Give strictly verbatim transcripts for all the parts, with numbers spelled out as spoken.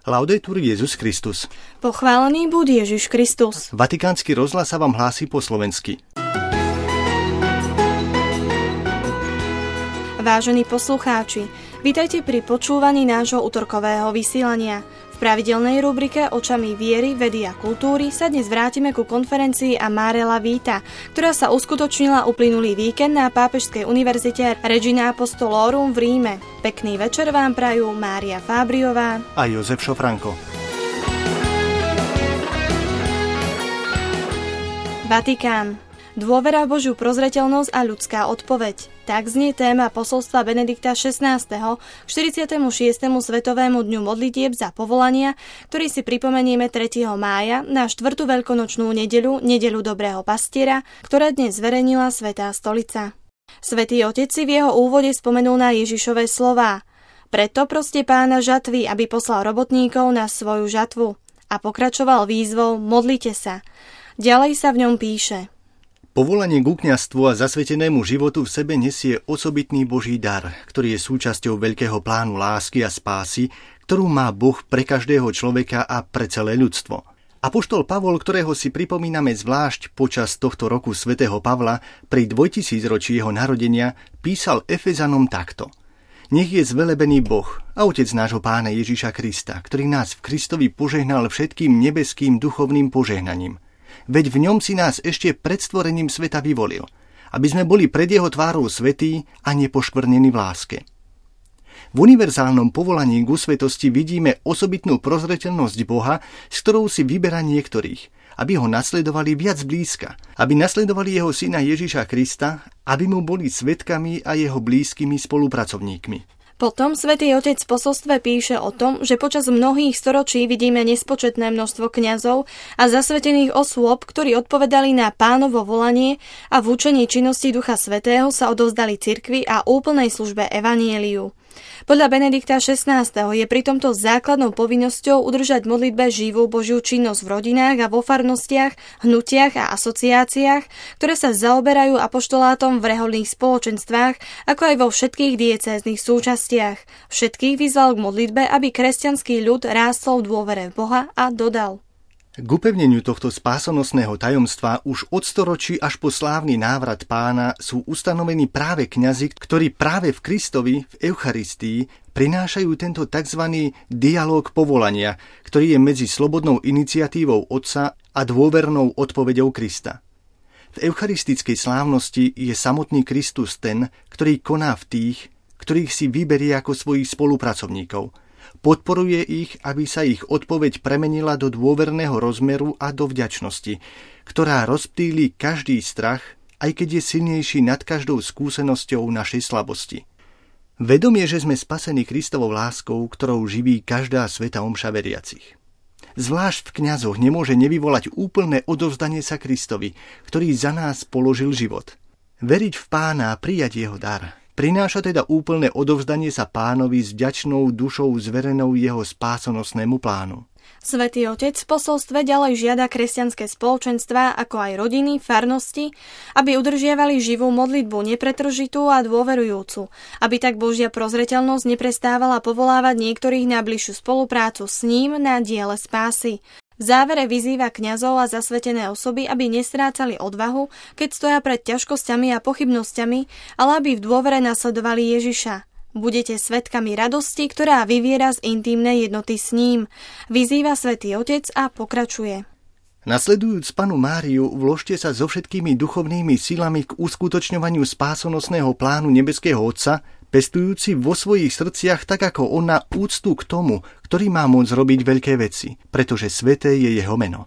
Laudetur Jesus Christus. Pochválený buď Ježiš Kristus. Vatikánsky rozhlas sa vám hlási po slovensky. Vážení poslucháči, vítajte pri počúvaní nášho utorkového vysielania. V pravidelnej rubrike Očami viery, vedy a kultúry sa dnes vrátime ku konferencii Amarela Vita, ktorá sa uskutočnila uplynulý víkend na Pápežskej univerzite Regina Apostolorum v Ríme. Pekný večer vám prajú Mária Fábriová a Jozef Šofranko. Vatikán. Dôvera v Božiu prozreteľnosť a ľudská odpoveď. Tak znie téma posolstva Benedikta šestnásteho k štyridsiatemu šiestemu Svetovému dňu modlitieb za povolania, ktorý si pripomenieme tretieho mája na štvrtú veľkonočnú nedeľu, nedeľu Dobrého pastiera, ktorá dnes zverejnila Svätá stolica. Svätý Otec si v jeho úvode spomenul na Ježišove slová: Preto proste Pána žatvy, aby poslal robotníkov na svoju žatvu. A pokračoval výzvou: Modlite sa. Ďalej sa v ňom píše: Povolanie k kňazstvu a zasvetenému životu v sebe nesie osobitný Boží dar, ktorý je súčasťou veľkého plánu lásky a spásy, ktorú má Boh pre každého človeka a pre celé ľudstvo. Apoštol Pavol, ktorého si pripomíname zvlášť počas tohto roku svätého Pavla pri dvojtisícročí jeho narodenia, písal Efezanom takto: Nech je zvelebený Boh a Otec nášho Pána Ježiša Krista, ktorý nás v Kristovi požehnal všetkým nebeským duchovným požehnaním. Veď v ňom si nás ešte pred stvorením sveta vyvolil, aby sme boli pred jeho tvárou svätí a nepoškvrnení v láske. V univerzálnom povolaní k svetosti vidíme osobitnú prozreteľnosť Boha, s ktorou si vyberá niektorých, aby ho nasledovali viac blízka, aby nasledovali jeho syna Ježiša Krista, aby mu boli svedkami a jeho blízkymi spolupracovníkmi. Potom Svätý Otec v posolstve píše o tom, že počas mnohých storočí vidíme nespočetné množstvo kňazov a zasvetených osôb, ktorí odpovedali na Pánovo volanie a v učení činnosti Ducha Svätého sa odovzdali cirkvi a úplnej službe evanjeliu. Podľa Benedikta šestnásteho je pri tomto základnou povinnosťou udržať v modlitbe živú Božiu činnosť v rodinách a vo farnostiach, hnutiach a asociáciách, ktoré sa zaoberajú apoštolátom v rehoľných spoločenstvách, ako aj vo všetkých diecéznych súčastiach. Všetkých vyzval k modlitbe, aby kresťanský ľud rástol v dôvere v Boha, a dodal: K upevneniu tohto spásonosného tajomstva už od storočí až po slávny návrat Pána sú ustanovení práve kňazi, ktorí práve v Kristovi, v Eucharistii, prinášajú tento tzv. Dialóg povolania, ktorý je medzi slobodnou iniciatívou Otca a dôvernou odpoveďou Krista. V eucharistickej slávnosti je samotný Kristus ten, ktorý koná v tých, ktorých si vyberie ako svojich spolupracovníkov. Podporuje ich, aby sa ich odpoveď premenila do dôverného rozmeru a do vďačnosti, ktorá rozptýli každý strach, aj keď je silnejší nad každou skúsenosťou našej slabosti. Vedomie, že sme spasení Kristovou láskou, ktorou živí každá svätá omša veriacich. Zvlášť v kňazoch nemôže nevyvolať úplné odovzdanie sa Kristovi, ktorý za nás položil život. Veriť v Pána a prijať jeho dar prináša teda úplné odovzdanie sa Pánovi s vďačnou dušou zverenou jeho spásonosnému plánu. Svätý Otec v posolstve ďalej žiada kresťanské spoločenstvá, ako aj rodiny, farnosti, aby udržiavali živú modlitbu nepretržitú a dôverujúcu, aby tak Božia prozreteľnosť neprestávala povolávať niektorých na bližšiu spoluprácu s ním na diele spásy. V závere vyzýva kňazov a zasvetené osoby, aby nestrácali odvahu, keď stoja pred ťažkosťami a pochybnosťami, ale aby v dôvere nasledovali Ježiša. Budete svedkami radosti, ktorá vyviera z intímnej jednoty s ním, vyzýva Svätý Otec a pokračuje. Nasledujúc Pannu Máriu, vložte sa so všetkými duchovnými silami k uskutočňovaniu spásonosného plánu nebeského Otca, pestujúci vo svojich srdciach tak ako ona úctu k tomu, ktorý má môcť robiť veľké veci, pretože sväté je jeho meno.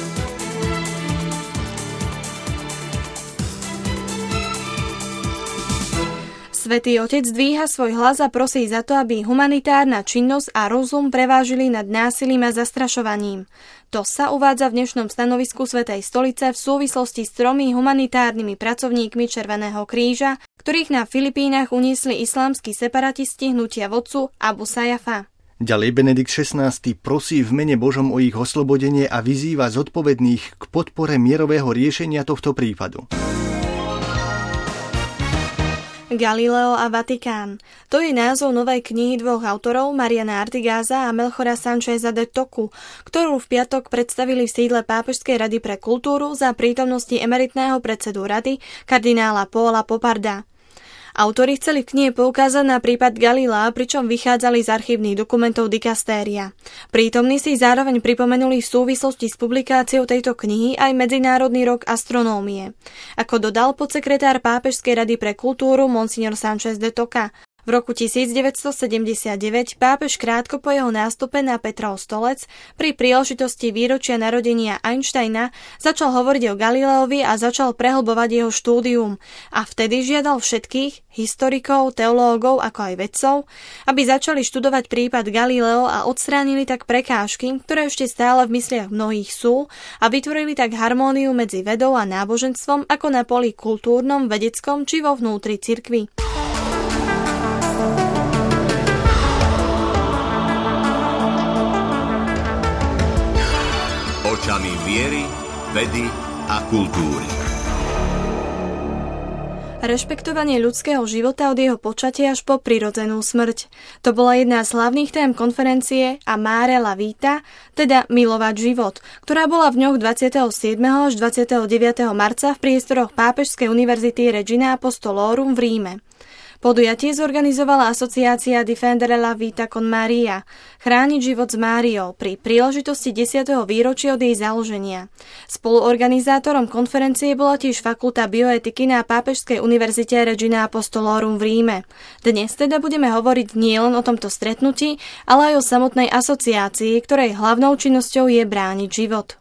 Svätý Otec dvíha svoj hlas a prosí za to, aby humanitárna činnosť a rozum prevážili nad násilím a zastrašovaním. To sa uvádza v dnešnom stanovisku Svätej stolice v súvislosti s tromi humanitárnymi pracovníkmi Červeného kríža, ktorých na Filipínach uniesli islamskí separatisti hnutia vodcu Abu Sajjafa. Ďalej Benedikt šestnásty prosí v mene Božom o ich oslobodenie a vyzýva zodpovedných k podpore mierového riešenia tohto prípadu. Galileo a Vatikán. To je názov novej knihy dvoch autorov, Mariana Artigáza a Melchora Sancheza de Toku, ktorú v piatok predstavili v sídle Pápežskej rady pre kultúru za prítomnosti emeritného predsedu rady, kardinála Paula Poparda. Autori chceli v knihe poukázať na prípad Galilea, pričom vychádzali z archívnych dokumentov dikastéria. Prítomní si zároveň pripomenuli v súvislosti s publikáciou tejto knihy aj Medzinárodný rok astronómie. Ako dodal podsekretár Pápežskej rady pre kultúru Monsignor Sanchez de Toca, v roku tisícdeväťstosedemdesiatdeväť pápež krátko po jeho nástupe na Petrov stolec pri príležitosti výročia narodenia Einsteina začal hovoriť o Galileovi a začal prehlbovať jeho štúdium a vtedy žiadal všetkých, historikov, teológov ako aj vedcov, aby začali študovať prípad Galileo a odstránili tak prekážky, ktoré ešte stále v mysliach mnohých sú a vytvorili tak harmóniu medzi vedou a náboženstvom ako na poli kultúrnom, vedeckom či vo vnútri cirkvi. Očami viery, vedy a kultúry. Rešpektovanie ľudského života od jeho počatia až po prirodzenú smrť. To bola jedna z hlavných tém konferencie Amare la Vita, teda milovať život, ktorá bola v dňoch dvadsiateho siedmeho až dvadsiateho deviateho marca v priestoroch Pápežskej univerzity Regina Apostolorum v Ríme. Podujatie zorganizovala asociácia Difendere la Vita con Maria, chrániť život s Máriou pri príležitosti desiateho výročia od jej založenia. Spoluorganizátorom konferencie bola tiež fakulta bioetiky na Pápežskej univerzite Regina Apostolorum v Ríme. Dnes teda budeme hovoriť nielen o tomto stretnutí, ale aj o samotnej asociácii, ktorej hlavnou činnosťou je brániť život.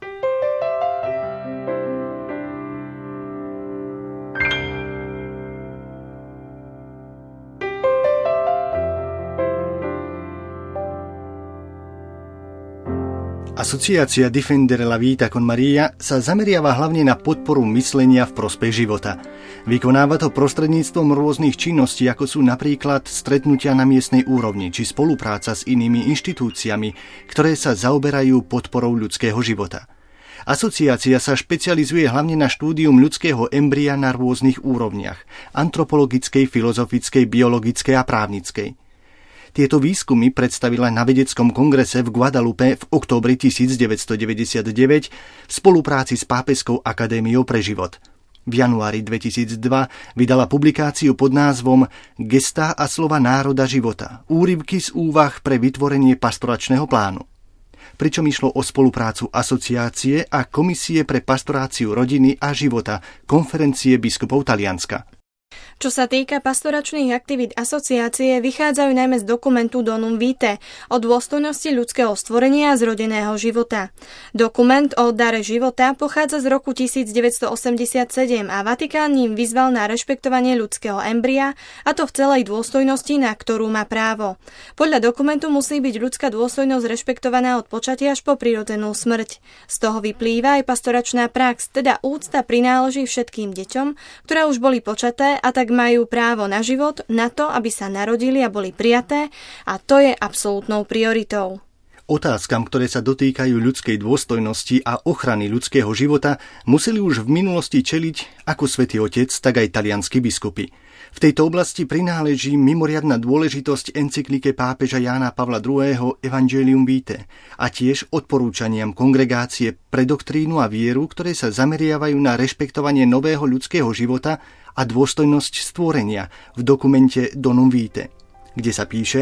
Asociácia Difendere la Vita con Maria sa zameriava hlavne na podporu myslenia v prospech života. Vykonáva to prostredníctvom rôznych činností, ako sú napríklad stretnutia na miestnej úrovni či spolupráca s inými inštitúciami, ktoré sa zaoberajú podporou ľudského života. Asociácia sa špecializuje hlavne na štúdium ľudského embria na rôznych úrovniach: antropologickej, filozofickej, biologickej a právnickej. Tieto výskumy predstavila na vedeckom kongrese v Guadalupe v októbri tisícdeväťstodeväťdesiatdeväť v spolupráci s Pápežskou akadémiou pre život. V januári dvetisícdva vydala publikáciu pod názvom Gestá a slova národa života, úryvky z úvah pre vytvorenie pastoračného plánu. Pričom išlo o spoluprácu asociácie a Komisie pre pastoráciu rodiny a života Konferencie biskupov Talianska. Čo sa týka pastoračných aktivít asociácie, vychádzajú najmä z dokumentu Donum Vitae o dôstojnosti ľudského stvorenia a zrodeného života. Dokument o dare života pochádza z roku tisícdeväťstoosemdesiatsedem a Vatikán ním vyzval na rešpektovanie ľudského embria, a to v celej dôstojnosti, na ktorú má právo. Podľa dokumentu musí byť ľudská dôstojnosť rešpektovaná od počatia až po prirodzenú smrť. Z toho vyplýva aj pastoračná prax, teda úcta prináleží všetkým deťom, ktoré už boli počaté a tak majú právo na život, na to, aby sa narodili a boli prijaté, a to je absolútnou prioritou. Otázkam, ktoré sa dotýkajú ľudskej dôstojnosti a ochrany ľudského života, museli už v minulosti čeliť ako Svätý Otec, tak aj talianski biskupy. V tejto oblasti prináleží mimoriadna dôležitosť encyklike pápeža Jána Pavla druhého. Evangelium Vitae a tiež odporúčaniam Kongregácie pre doktrínu a vieru, ktoré sa zameriavajú na rešpektovanie nového ľudského života a dôstojnosť stvorenia v dokumente Donum Vitae, kde sa píše: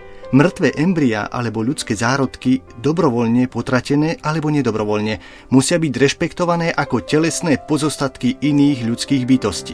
mŕtve embria alebo ľudské zárodky, dobrovoľne potratené alebo nedobrovoľne, musia byť rešpektované ako telesné pozostatky iných ľudských bytostí.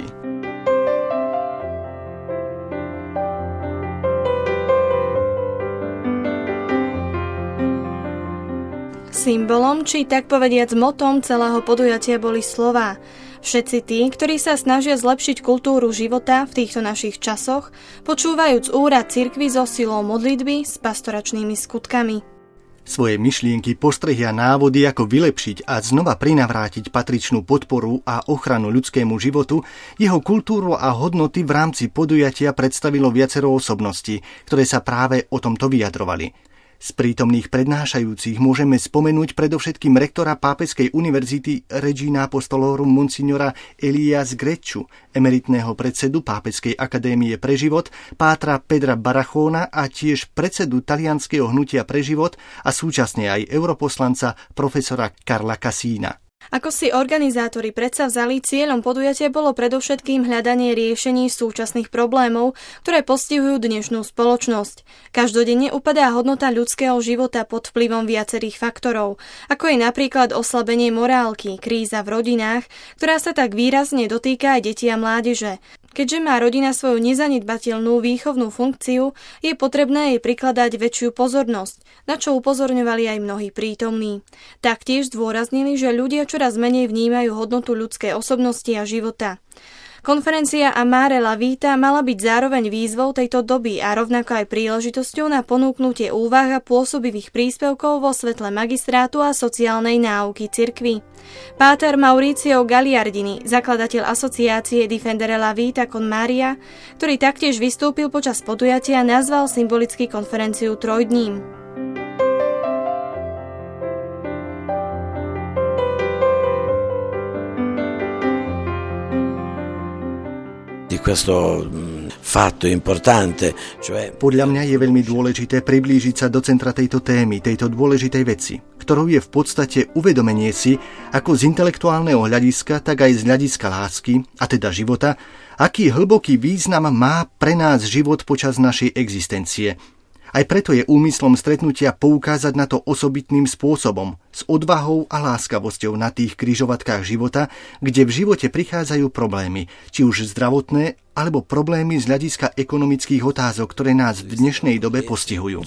Symbolom, či tak povediac motom celého podujatia boli slová. Všetci tí, ktorí sa snažia zlepšiť kultúru života v týchto našich časoch, počúvajúc úrad cirkvi so silou modlitby s pastoračnými skutkami. Svoje myšlienky, postrehy a návody, ako vylepšiť a znova prinavrátiť patričnú podporu a ochranu ľudskému životu, jeho kultúru a hodnoty v rámci podujatia predstavilo viacero osobností, ktoré sa práve o tomto vyjadrovali. Z prítomných prednášajúcich môžeme spomenúť predovšetkým rektora Pápežskej univerzity Regina Apostolorum monsignora Elias Grecciu, emeritného predsedu Pápežskej akadémie pre život, pátra Pedra Barachóna a tiež predsedu Talianskeho hnutia pre život a súčasne aj europoslanca profesora Karla Cassina. Ako si organizátori predsavzali, cieľom podujatia bolo predovšetkým hľadanie riešení súčasných problémov, ktoré postihujú dnešnú spoločnosť. Každodenne upadá hodnota ľudského života pod vplyvom viacerých faktorov, ako je napríklad oslabenie morálky, kríza v rodinách, ktorá sa tak výrazne dotýka aj detí a mládeže. Keďže má rodina svoju nezanedbateľnú výchovnú funkciu, je potrebné jej prikladať väčšiu pozornosť, na čo upozorňovali aj mnohí prítomní. Taktiež zdôraznili, že ľudia čoraz menej vnímajú hodnotu ľudskej osobnosti a života. Konferencia Amare la Vita mala byť zároveň výzvou tejto doby a rovnako aj príležitosťou na ponúknutie úvah a pôsobivých príspevkov vo svetle magistrátu a sociálnej náuky cirkvi. Páter Mauricio Gagliardini, zakladateľ asociácie Difendere la Vita con Maria, ktorý taktiež vystúpil počas podujatia, nazval symbolicky konferenciu trojdním. Podľa mňa je veľmi dôležité priblížiť sa do centra tejto témy, tejto dôležitej veci, ktorou je v podstate uvedomenie si, ako z intelektuálneho hľadiska, tak aj z hľadiska lásky, a teda života, aký hlboký význam má pre nás život počas našej existencie. Aj preto je úmyslom stretnutia poukázať na to osobitným spôsobom, s odvahou a láskavosťou na tých križovatkách života, kde v živote prichádzajú problémy, či už zdravotné, alebo problémy z hľadiska ekonomických otázok, ktoré nás v dnešnej dobe postihujú.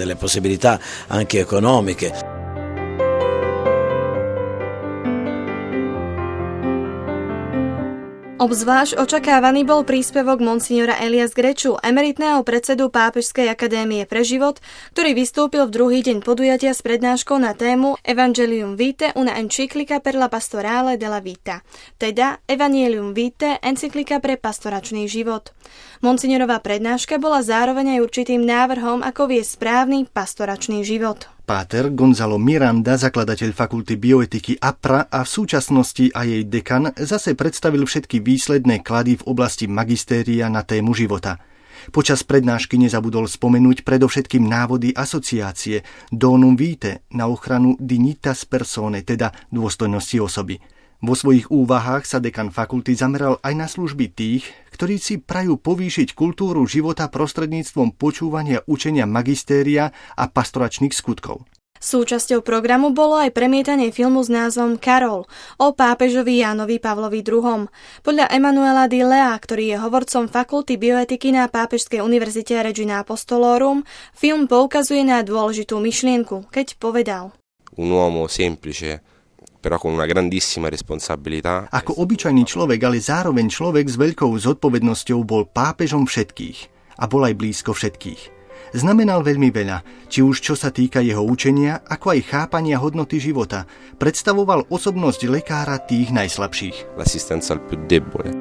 Obzvlášť očakávaný bol príspevok monsignora Elias Grecciu, emeritného predsedu Pápežskej akadémie pre život, ktorý vystúpil v druhý deň podujatia s prednáškou na tému Evangelium Vitae, una enciclica per la pastorale della vita, teda Evangelium Vitae, encyklika pre pastoračný život. Monsignorová prednáška bola zároveň aj určitým návrhom, ako viesť správny pastoračný život. Páter Gonzalo Miranda, zakladateľ fakulty bioetiky á pé er á a v súčasnosti aj jej dekan, zase predstavil všetky výsledné klady v oblasti magistéria na tému života. Počas prednášky nezabudol spomenúť predovšetkým návody asociácie Donum Vitae na ochranu dignitas personae, teda dôstojnosti osoby. Vo svojich úvahách sa dekan fakulty zameral aj na služby tých, ktorí si prajú povýšiť kultúru života prostredníctvom počúvania učenia magistéria a pastoračných skutkov. Súčasťou programu bolo aj premietanie filmu s názvom Karol o pápežovi Jánovi Pavlovi druhom. Podľa Emanuela Di Lea, ktorý je hovorcom fakulty bioetiky na Pápežskej univerzite Regina Apostolorum, film poukazuje na dôležitú myšlienku, keď povedal: Un uomo semplice, però con una grandissima responsabilità. Ako obyčajný človek, ale zároveň človek s veľkou zodpovednosťou, bol pápežom všetkých a bol aj blízko všetkých. Znamenal veľmi veľa, či už čo sa týka jeho učenia, ako aj chápania hodnoty života. Predstavoval osobnosť lekára tých najslabších. L'assistenza al più debole.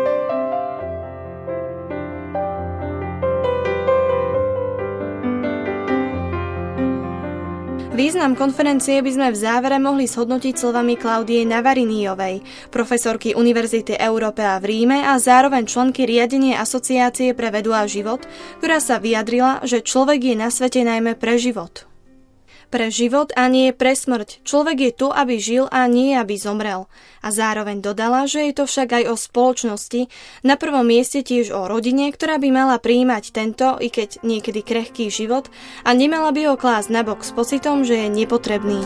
Význam konferencie by sme v závere mohli zhodnotiť slovami Klaudie Navariniovej, profesorky Univerzity Európea v Ríme a zároveň členky riadenia Asociácie pre vedu a život, ktorá sa vyjadrila, že človek je na svete najmä pre život. Pre život a nie pre smrť. Človek je tu, aby žil a nie, aby zomrel. A zároveň dodala, že je to však aj o spoločnosti, na prvom mieste tiež o rodine, ktorá by mala prijímať tento, i keď niekedy krehký život, a nemala by ho klásť nabok s pocitom, že je nepotrebný.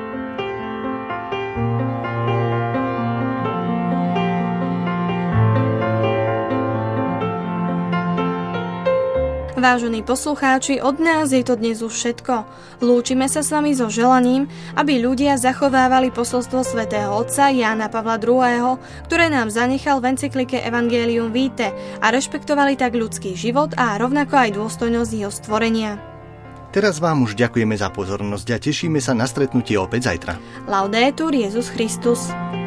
Vážení poslucháči, od nás je to dnes už všetko. Lúčime sa s vami so želaním, aby ľudia zachovávali posolstvo svätého otca Jána Pavla druhého., ktoré nám zanechal v encyklike Evangelium Vitae, a rešpektovali tak ľudský život a rovnako aj dôstojnosť jeho stvorenia. Teraz vám už ďakujeme za pozornosť a tešíme sa na stretnutie opäť zajtra. Laudetur Jesus Christus.